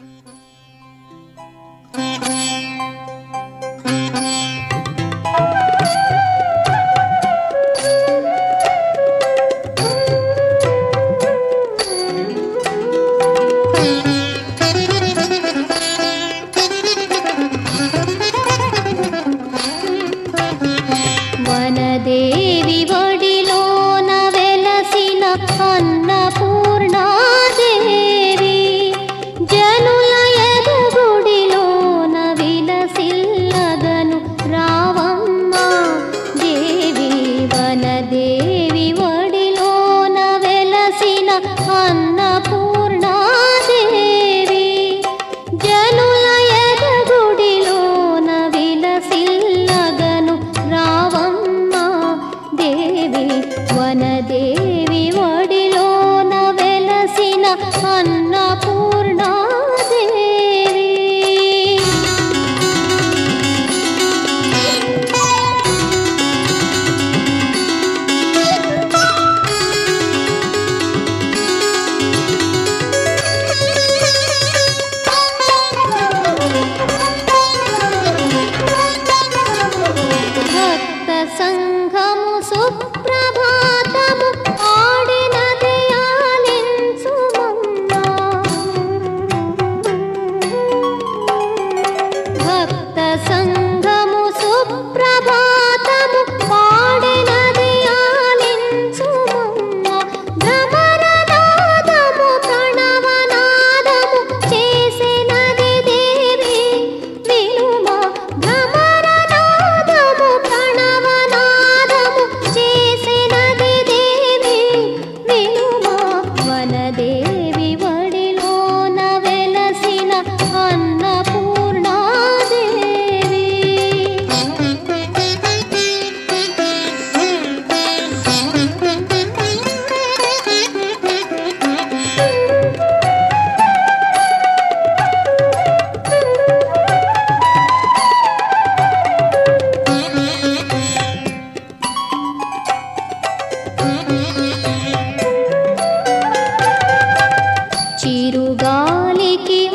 వనదేవి వడిలోన వెలసిన అన్నపూర్ణాదేవి, జనుల ఎదగుడిలోన విలసిల్లగను రావమ్మ దేవి. వనదేవి వడిలోన వెలసిన అన్నపూర్ణాదేవి, జనుల ఎదగుడిలోన విలసిల్లగను రావమ్మ దేవి. వనదేవి వడిలోన వెలసిన అన్నపూర్ణాదేవి. భక్త సంఘము సుప్రభాతము ఆడినది ఆలించుమమ్మ. భక్త సంఘము సుప్రభాతము పాడినది ఆలించుమమ్మ. భ్రమరనాదము ప్రణవనాదము చేసినది దేవి వినుమా. భ్రమరనాదము ప్రణవనాదము చేసినది దేవి వినుమా. వనదేవి వడిలోన వెలసిన అన్నపూర్ణాదేవి. చిరుగాలికి